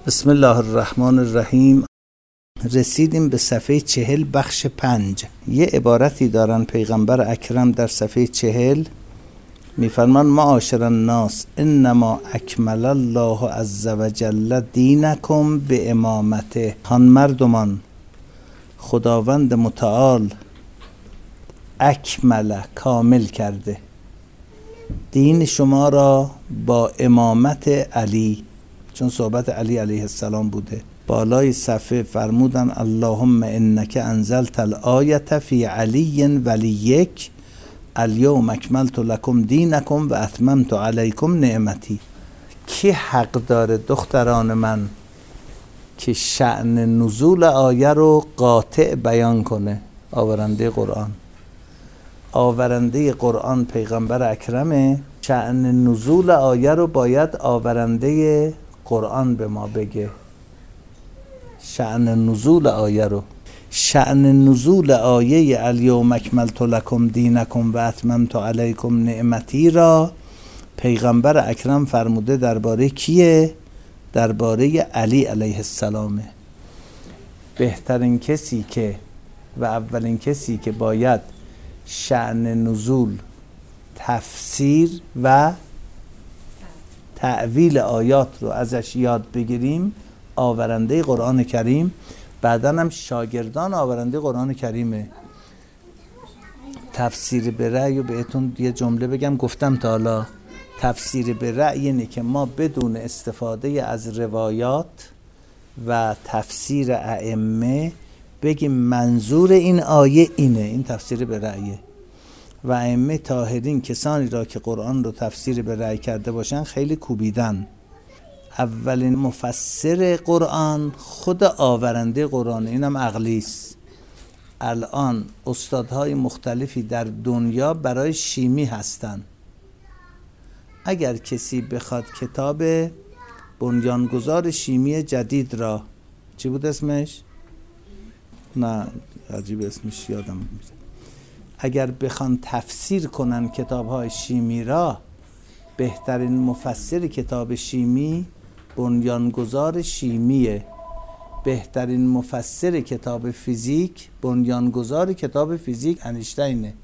بسم الله الرحمن الرحیم. رسیدیم به صفحه 40 بخش 5. یه عبارتی دارن پیغمبر اکرم در صفحه 40 میفرمان معاشر الناس انما اکمل الله عز وجل دینکم به امامته. هان مردمان، خداوند متعال اکمل کامل کرده دین شما را با امامت علی، چون صحبت علی علیه السلام بوده. بالای صفحه فرمودن اللهم انک انزلت الآیه فی علی ولیک الیوم اکملت لکم دینکم و اتممت علیکم نعمتی. کی حق داره دختران من که شأن نزول آیه رو قاطع بیان کنه؟ آورنده قرآن پیغمبر اکرمه. شأن نزول آیه رو باید آورنده قرآن به ما بگه. شأن نزول آیه رو، شأن نزول آیه الیوم اکملت لکم دینکم و اتممت علیکم نعمتی را پیغمبر اکرم فرموده درباره کیه؟ درباره علی علیه السلامه. بهترین کسی که و اولین کسی که باید شأن نزول، تفسیر و تأویل آیات رو ازش یاد بگیریم آورنده قرآن کریم، بعداً هم شاگردان آورنده قرآن کریمه. تفسیر به رأی و بهتون یه جمله بگم، گفتم تا حالا تفسیر به رأی اینه که ما بدون استفاده از روایات و تفسیر ائمه بگیم منظور این آیه اینه. این تفسیر به رأیه. و ائمه طاهرین کسانی را که قرآن رو تفسیر به رأی کرده باشن خیلی کوبیدن. اولین مفسر قرآن خود آورنده قرآن، اینم عقلیست. الان استادهای مختلفی در دنیا برای شیمی هستن. اگر کسی بخواد کتاب بنیانگذار شیمی جدید را، چی بود اسمش؟ نه عجیب اسمش یادم میاد. اگر بخوان تفسیر کنن کتاب‌های شیمی را، بهترین مفسر کتاب شیمی بنیانگذار شیمیه. بهترین مفسر کتاب فیزیک بنیانگذار کتاب فیزیک انیشتینه.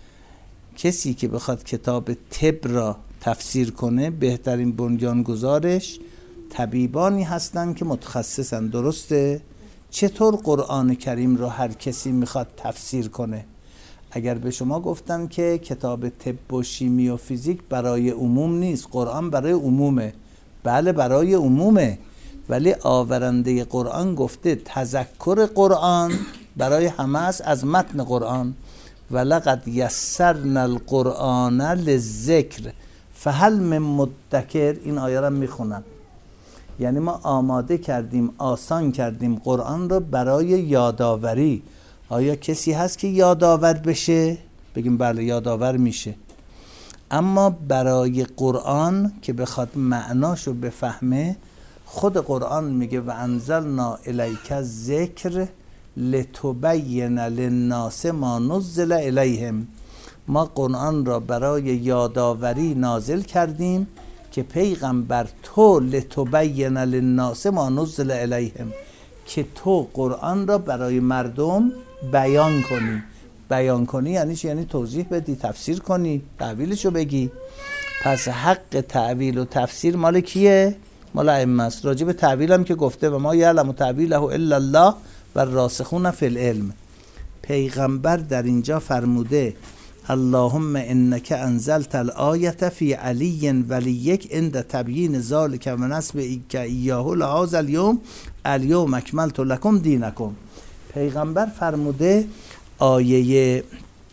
کسی که بخواد کتاب طب را تفسیر کنه، بهترین بنیانگذارش طبیبانی هستن که متخصصن. درسته؟ چطور قرآن کریم رو هر کسی میخواد تفسیر کنه؟ اگر به شما گفتن که کتاب طب و شیمی و فیزیک برای عموم نیست، قرآن برای عمومه، بله برای عمومه، ولی آورنده قرآن گفته تذکر قرآن برای همه است از متن قرآن. ولقد یسرنا القرآن للذکر فهل من مدکر. این آیه را میخونم، یعنی ما آماده کردیم، آسان کردیم قرآن رو برای یادآوری. آیا کسی هست که یادآور بشه؟ بگیم بله یادآور میشه. اما برای قرآن که بخواد معناشو بفهمه، خود قرآن میگه و انزلنا الیک الذکر لتبین للناس ما نزل الیهم. ما قرآن را برای یادآوری نازل کردیم که پیغمبر تو لتبین للناس ما نزل الیهم، که تو قرآن را برای مردم بیان کنی. بیان کنی یعنی چی؟ یعنی توضیح بدی، تفسیر کنی، تعویلشو بگی. پس حق تعویل و تفسیر مال کیه؟ مال ائمه است. راجع به تعویل هم که گفته و ما یعلم تعویله الا الله و راسخون فی العلم. پیغمبر در اینجا فرموده اللهم انک انزلت الآیه فی علی ولیک عند تبیین ذلک و نسب ایاه لهذا الیوم اکملت لکم دینکم. پیغمبر فرموده آیه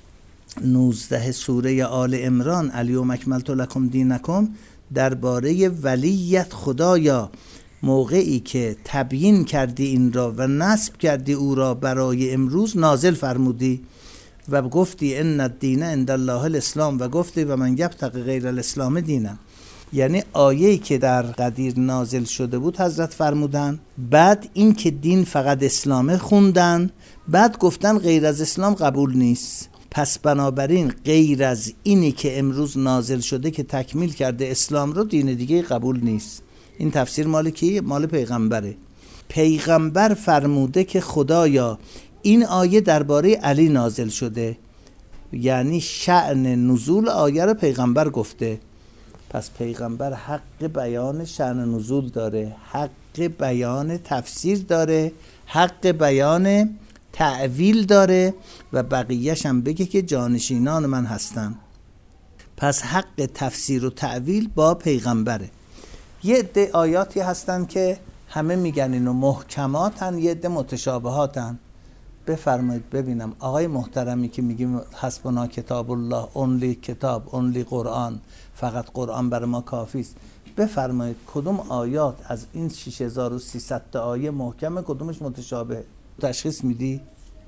19 سوره آل عمران الیوم اکملت لکم دینکم درباره ولیت خدایا، موقعی که تبیین کردی این را و نسب کردی او را برای امروز نازل فرمودی و گفتی ان الدین عند الله الاسلام و گفتی و من یبتغی غیر الاسلام دینا. یعنی آیه‌ای که در قدیر نازل شده بود حضرت فرمودن، بعد این که دین فقط اسلامه خوندن، بعد گفتن غیر از اسلام قبول نیست. پس بنابراین غیر از اینی که امروز نازل شده که تکمیل کرده اسلام رو، دین دیگه قبول نیست. این تفسیر مال کی؟ مال پیغمبره. پیغمبر فرموده که خدایا این آیه درباره علی نازل شده، یعنی شأن نزول آیه رو پیغمبر گفته. پس پیغمبر حق بیان شأن نزول داره، حق بیان تفسیر داره، حق بیان تعویل داره و بقیه‌ش هم بگه که جانشینان من هستن. پس حق تفسیر و تعویل با پیغمبره. یه عده آیاتی هستن که همه میگن اینو محکماتن، یه عده متشابهاتن. بفرمایید ببینم آقای محترمی که میگیم حسبنا کتاب الله، اونلی کتاب، اونلی قرآن، فقط قرآن برای ما کافی است، بفرمایید کدوم آیات از این 6300 تا آیه محکمه، کدومش متشابه؟ تشخیص میدی؟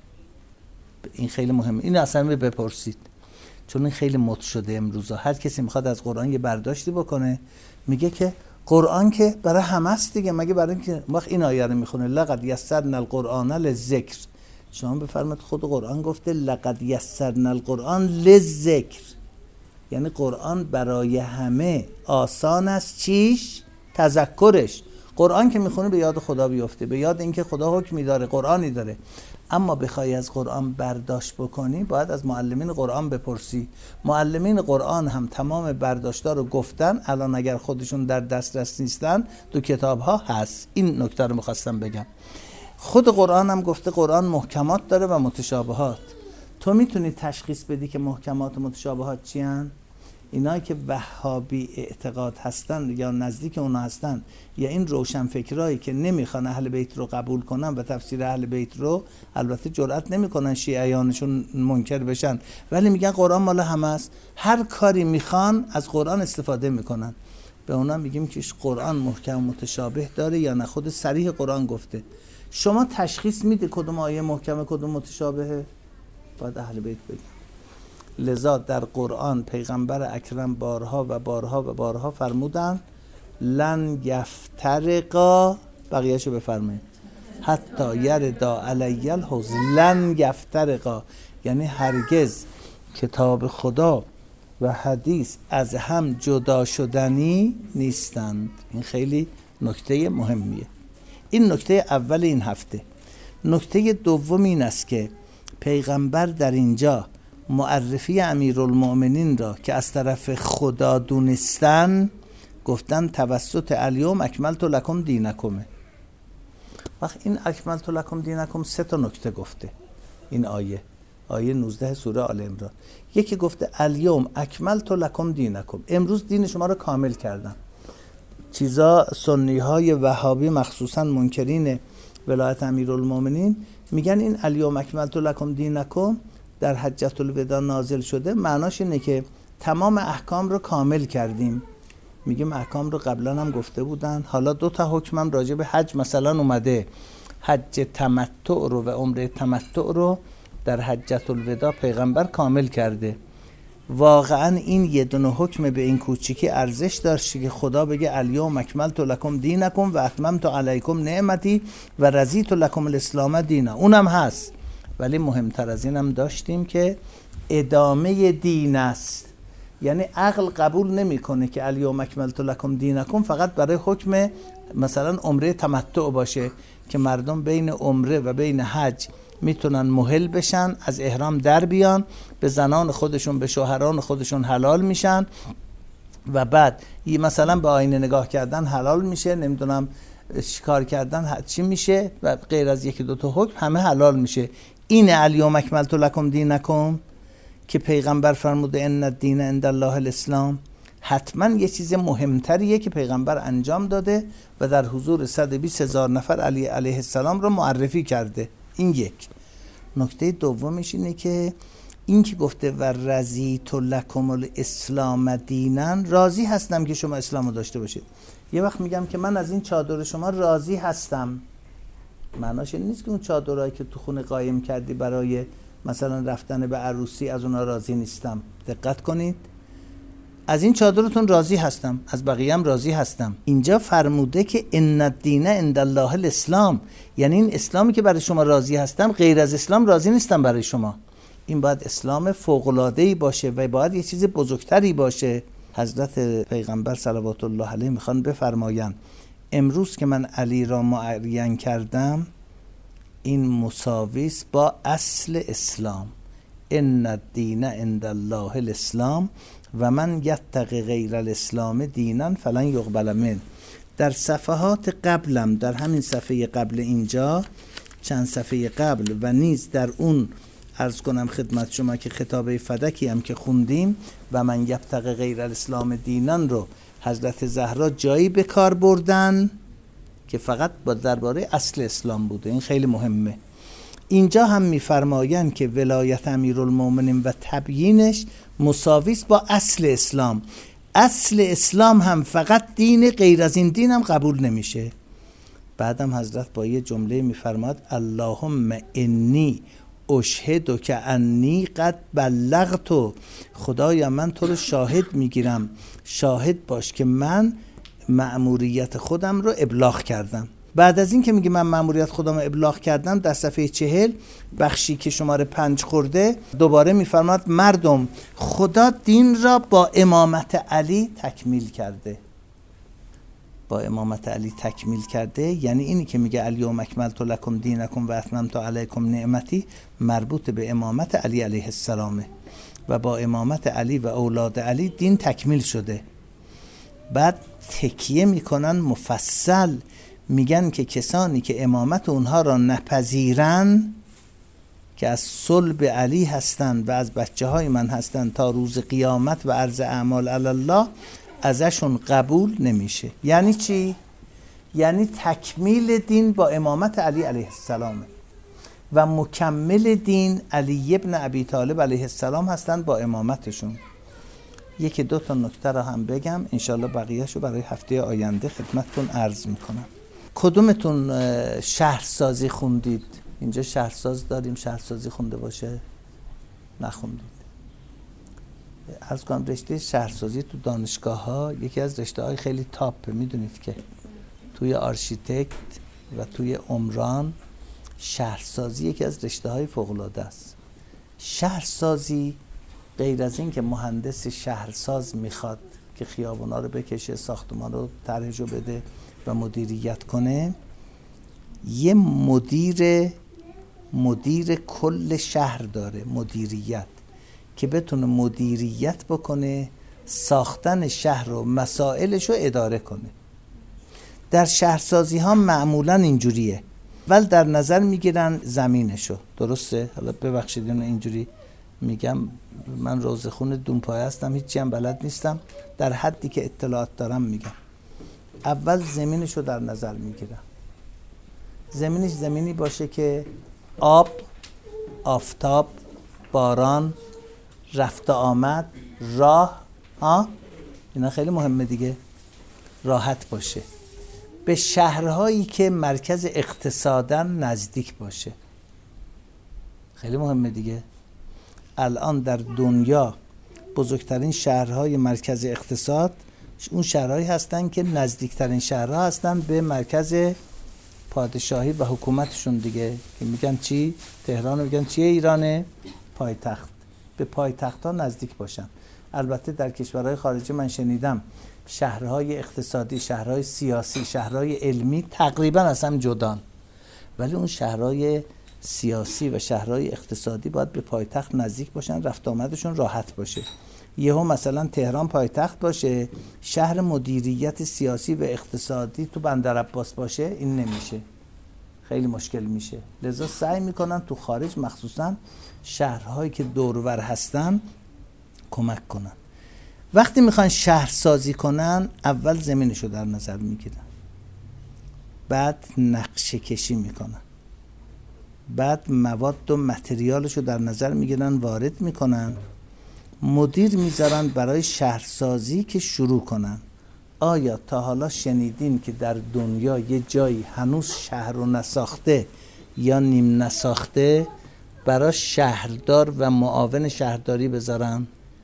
این خیلی مهمه، این اصلا بپرسید، چون این خیلی مد شده امروزا. هر کسی میخواد از قرآن یه برداشتی بکنه میگه که قرآن که برای همه است دیگه، مگه برای اینکه وقت این آیه رو میخونه لقد یسرنا القرآن للذکر، شما بفرمایید خود قرآن گفته لقد یسرنا القرآن للذکر، یعنی قرآن برای همه آسان است. چیش؟ تذکرش. قرآن که میخونه به یاد خدا بیفته، به یاد اینکه خدا حکمی داره، قرآنی داره. اما بخوای از قرآن برداشت بکنی باید از معلمین قرآن بپرسی. معلمین قرآن هم تمام برداشت‌ها رو گفتن، الان اگر خودشون در دسترس نیستن تو کتاب‌ها هست. این نکته رو می‌خواستم بگم. خود قرآن هم گفته قرآن محکمات داره و متشابهات. تو میتونی تشخیص بدی که محکمات و متشابهات چی هن؟ اینایی که وهابی اعتقاد هستن یا نزدیک اونا هستن، یا این روشنفکرایی که نمیخوان اهل بیت رو قبول کنن و تفسیر اهل بیت رو، البته جرئت نمیکنن شیعیانشون منکر بشن، ولی میگن قرآن مال همه است، هر کاری میخوان از قرآن استفاده میکنن. به اونا میگیم که قرآن محکم متشابه داره یا نه، خود صریح قرآن گفته. شما تشخیص میده کدوم آیه محکمه کدوم متشابهه؟ باید اهل بیت بگن. لذا در قرآن پیغمبر اکرم بارها و بارها و بارها فرمودن لن یفترقا، بقیه‌شو بفرمایید، حتی یردا علی الحوض، لن یفترقا یعنی هرگز کتاب خدا و حدیث از هم جدا شدنی نیستند. این خیلی نکته مهمیه. این نکته اول این هفته. نکته دوم این است که پیغمبر در اینجا معرفی امیرالمؤمنین را که از طرف خدا دونستن گفتن توسط الیوم اکملت لکم دینکم. وقت این اکملت لکم دینکم 3 تا نکته گفته. این آیه 19 سوره آل عمران. یکی گفته الیوم اکملت لکم دینکم، امروز دین شما را کامل کردم. چیزا سنی های وهابی مخصوصا منکرین ولایت امیرالمؤمنین میگن این الیوم اکملت لکم دینکم در حجة الوداع نازل شده، معناش اینه که تمام احکام رو کامل کردیم. میگیم احکام رو قبلا هم گفته بودن، حالا 2 تا حکمم راجع به حج مثلا اومده، حج تمتع رو و عمره تمتع رو در حجة الوداع پیغمبر کامل کرده. واقعا این یه دونه حکم به این کوچیکی ارزش داشت که خدا بگه الیوم اکملت لکم دینکم و اتممت علیکم نعمتی و رضیت لکم الاسلام دینا. اونم هست، ولی مهمتر از اینم داشتیم که ادامه دین است. یعنی عقل قبول نمیکنه که الیوم اکملت لکم دینکم فقط برای حکم مثلا عمره تمتع باشه که مردم بین عمره و بین حج میتونن مهل بشن، از احرام در بیان، به زنان خودشون به شوهران خودشون حلال میشن و بعد مثلا به آینه نگاه کردن حلال میشه، نمیدونم شکار کردن چی میشه و غیر از 1-2 تا حکم همه حلال میشه. این الیوم اکملت لکم دینکم که پیغمبر فرموده ان الدین عند الله الاسلام، حتما یه چیز مهمتریه که پیغمبر انجام داده و در حضور 120,000 نفر علی علیه السلام رو معرفی کرده. این یک. نکته دومش اینه که این که گفته و رضیت لکم الاسلام دینا، راضی هستم که شما اسلامو داشته باشید. یه وقت میگم که من از این چادر شما راضی هستم، معناش این نیست که اون چادرایی که تو خونه قایم کردی برای مثلا رفتن به عروسی از اونا راضی نیستم. دقت کنید، از این چادرتون راضی هستم، از بقیه هم راضی هستم. اینجا فرموده که ان الدین عند الله الاسلام، یعنی این اسلامی که برای شما راضی هستم غیر از اسلام راضی نیستم برای شما. این باید اسلام فوق‌العاده‌ای باشه و باید یه چیز بزرگتری باشه. حضرت پیغمبر صلوات الله علیه میخوان بفرمایند امروز که من علی را معین کردم این مساویس با اصل اسلام. ان الدین عند الله الاسلام و من یتق غیر الاسلام دینا فلن یقبل منه. در صفحات قبلم، در همین صفحه قبل اینجا، چند صفحه قبل و نیز در اون عرض کنم خدمت شما که خطابه فدکی هم که خوندیم و من یبتغی غیر الاسلام دینان رو حضرت زهرا جایی به کار بردن که فقط با درباره اصل اسلام بوده. این خیلی مهمه. اینجا هم میفرمایند که ولایت امیرالمومنین و تبیینش مساویس با اصل اسلام. اصل اسلام هم فقط دین، غیر از این دین هم قبول نمیشه. بعدم حضرت با یه جمله میفرماد اللهم انی اشهدک انی قد بلغت. خدایا من تو رو شاهد میگیرم، شاهد باش که من مأموریت خودم رو ابلاغ کردم. بعد از این که میگه من مأموریت خودم رو ابلاغ کردم، در صفحه 40 بخشی که شماره 5 خورده دوباره میفرماد مردم خدا دین را با امامت علی تکمیل کرده. با امامت علی تکمیل کرده یعنی اینی که میگه الیوم اکملت لکم دینکم و اتممت علیکم نعمتی مربوط به امامت علی علیه السلامه و با امامت علی و اولاد علی دین تکمیل شده. بعد تکیه میکنن مفصل، میگن که کسانی که امامت اونها را نپذیرن که از صلب علی هستند و از بچه های من هستند تا روز قیامت و عرض اعمال علی الله ازشون قبول نمیشه. یعنی چی؟ یعنی تکمیل دین با امامت علی علیه السلام و مکمل دین علی ابن ابی طالب علیه السلام هستند با امامتشون. یکی دو تا نکته را هم بگم، انشالله بقیهشو برای هفته آینده خدمتتون عرض میکنم. کدومتون شهرسازی خوندید؟ اینجا شهرساز داریم، شهرسازی خونده باشه؟ نخوندید. عرض کنم رشته شهرسازی تو دانشگاه ها یکی از رشته های خیلی تاپه. میدونید که توی آرشیتکت و توی عمران شهرسازی یکی از رشته های فوق العاده است. شهرسازی غیر از این که مهندس شهرساز میخواد که خیابونا رو بکشه، ساختمان رو طرحشو بده و مدیریت کنه، یه مدیر کل شهر داره، مدیریت، که بتونه مدیریت بکنه، ساختن شهر و مسائلش رو اداره کنه. در شهرسازی ها معمولا اینجوریه، ولی در نظر میگیرن زمینشو. درسته؟ حالا ببخشید اینجوری میگم، من روزخون دونپایه هستم، هیچی هم بلد نیستم، در حدی که اطلاعات دارم میگم. اول زمینشو در نظر میگیرم. زمینش زمینی باشه که آب، آفتاب، باران، رفت آمد، راه، اینا خیلی مهمه دیگه، راحت باشه. به شهرهایی که مرکز اقتصادن نزدیک باشه، خیلی مهمه دیگه. الان در دنیا بزرگترین شهرهای مرکز اقتصاد اون شهرهایی هستن که نزدیکترین شهرها هستن به مرکز پادشاهی و حکومتشون دیگه، که میگن چی؟ تهران میگن چیه؟ ایرانه؟ پایتخت. به پایتخت ها نزدیک باشن. البته در کشورهای خارجی من شنیدم شهرهای اقتصادی، شهرهای سیاسی، شهرهای علمی تقریبا از هم جدان، ولی اون شهرهای سیاسی و شهرهای اقتصادی باید به پایتخت نزدیک باشن، رفت آمدشون راحت باشه. یهو مثلا تهران پایتخت باشه، شهر مدیریت سیاسی و اقتصادی تو بندرعباس باشه، این نمیشه، خیلی مشکل میشه. لذا سعی میکنن تو خارج مخصوصا شهرهایی که دورور هستن کمک کنن. وقتی میخوان شهرسازی کنن اول زمینشو در نظر میگیرن، بعد نقشه کشی میکنن، بعد مواد و متریالشو در نظر میگیرن، وارد میکنن، مدیر میذارن برای شهرسازی که شروع کنن. آیا تا حالا شنیدین که در دنیا یه جایی هنوز شهر رو نساخته یا نیم نساخته برای شهردار و معاون شهرداری بذارن،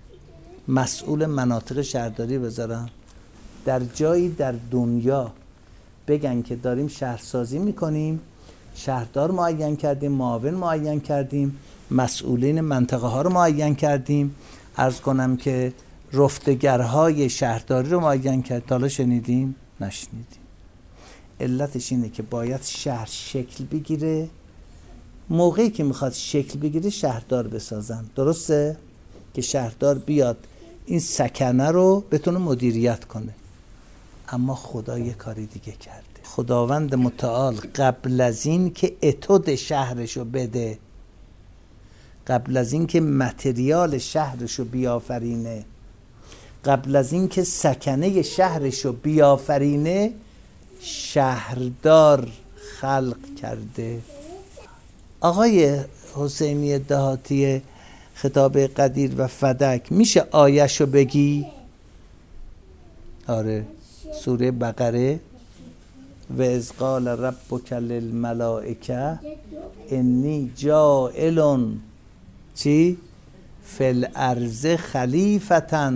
مسئول مناطق شهرداری بذارن؟ در جایی در دنیا بگن که داریم شهرسازی میکنیم، شهردار معین کردیم، معاون معین کردیم، مسئولین منطقه ها رو معین کردیم، عرض کنم که رفتگرهای شهرداری رو معین کرد، تا حالا شنیدیم؟ نشنیدیم. علتش اینه که باید شهر شکل بگیره. موقعی که میخواد شکل بگیره شهردار بسازن، درسته؟ که شهردار بیاد این سکنه رو بتونه مدیریت کنه. اما خدا یه کاری دیگه کرده. خداوند متعال قبل از این که اتود شهرشو بده، قبل از این که متریال شهرشو بیافرینه، قبل از این که سکنه شهرشو بیافرینه، شهردار خلق کرده. آقای حسینی دهاتی خطاب قدیر و فدک، میشه آیه‌شو بگی؟ آره، سوره بقره. و اذ قال ربک للملائکه انی جاعل چی؟ فی الارض خلیفة.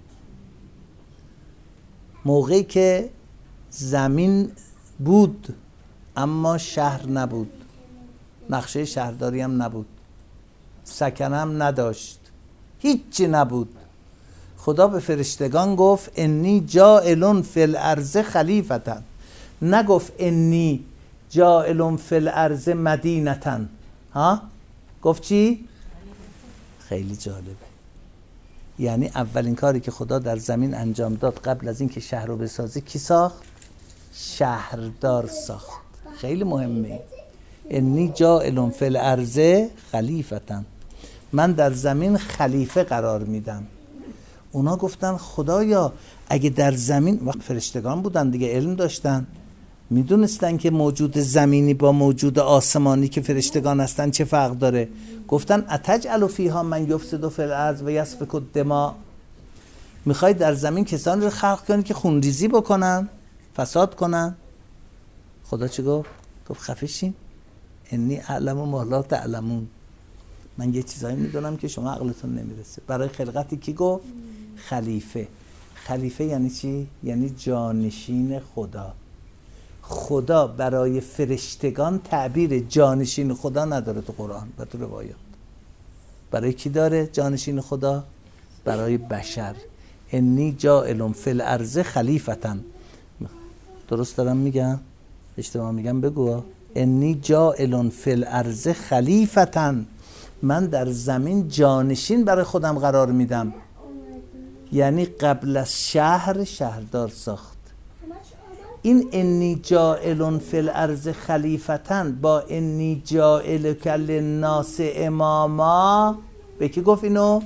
موقعی که زمین بود اما شهر نبود، نقشه شهرداری هم نبود، سکنه هم نداشت، هیچی نبود، خدا به فرشتگان گفت انی جاعل فی الارض خلیفة، نگفت انی جاعل فی الارض مدینة. ها؟ گفت چی؟ خیلی جالبه. یعنی اولین کاری که خدا در زمین انجام داد قبل از این که شهر رو بسازه کی ساخت؟ شهردار ساخت. خیلی مهمه. انی جاعل فی الارض خلیفة، من در زمین خلیفه قرار میدم. اونا گفتن خدایا اگه در زمین، وقت فرشتگان بودن دیگه، علم داشتن، میدونستن که موجود زمینی با موجود آسمانی که فرشتگان هستن چه فرق داره. گفتن اتجعل فیها من یفسد فی الارض و یسفک الدماء، میخوای در زمین کسانی رو خلق کنی که خونریزی بکنن، فساد کنن؟ خدا چه گفت؟ گفت خفه شین، انی اعلم ما لا تعلمون، من یه چیزایی میدونم که شما عقلتون نمیرسه. برای خلقتی کی گفت؟ خلیفه. خلیفه یعنی چی؟ یعنی جانشین خدا. خدا برای فرشتگان تعبیر جانشین خدا نداره تو قرآن و تو روایات. برای کی داره جانشین خدا؟ برای بشر. انی جاعل فی الارض خلیفة. درست دارم میگم؟ اشتباه میگم بگو. انی جاعل فی الارض خلیفة، من در زمین جانشین برای خودم قرار میدم. یعنی قبل از شهر شهردار ساخت. این انی جاعل فی الارض خلیفة با انی جاعل للناس اماما، به کی گفت اینو؟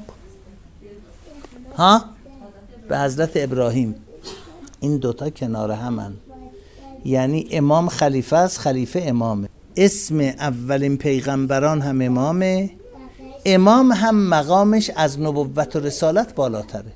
ها؟ به حضرت ابراهیم. این دوتا کنار همن، یعنی امام خلیفه است، خلیفه امامه. اسم اولین پیغمبران هم امامه، امام هم مقامش از نبوت و رسالت بالاتره.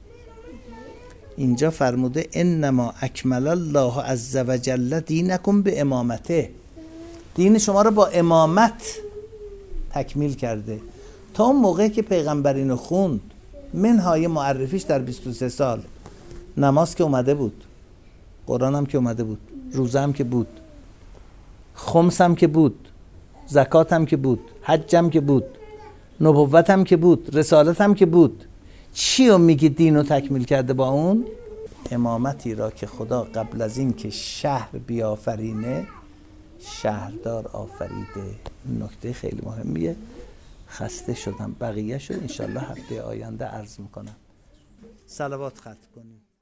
اینجا فرموده انما اکمل الله عز وجل دینکم به امامته، دین شما رو با امامت تکمیل کرده. تا اون موقعی که پیغمبرینو خوند، منهای معرفیش در 23 سال، نماز که اومده بود، قرآن هم که اومده بود، روزه هم که بود، خمس هم که بود، زکات هم که بود، حج هم که بود، نبوت هم که بود، رسالت هم که بود. چی رو میگی دینو تکمیل کرده با اون؟ امامتی را که خدا قبل از این که شهر بیافرینه شهردار آفریده. نکته خیلی مهمیه. خسته شدم، بقیه شد انشالله هفته آینده عرض میکنم. صلوات ختم کنیم.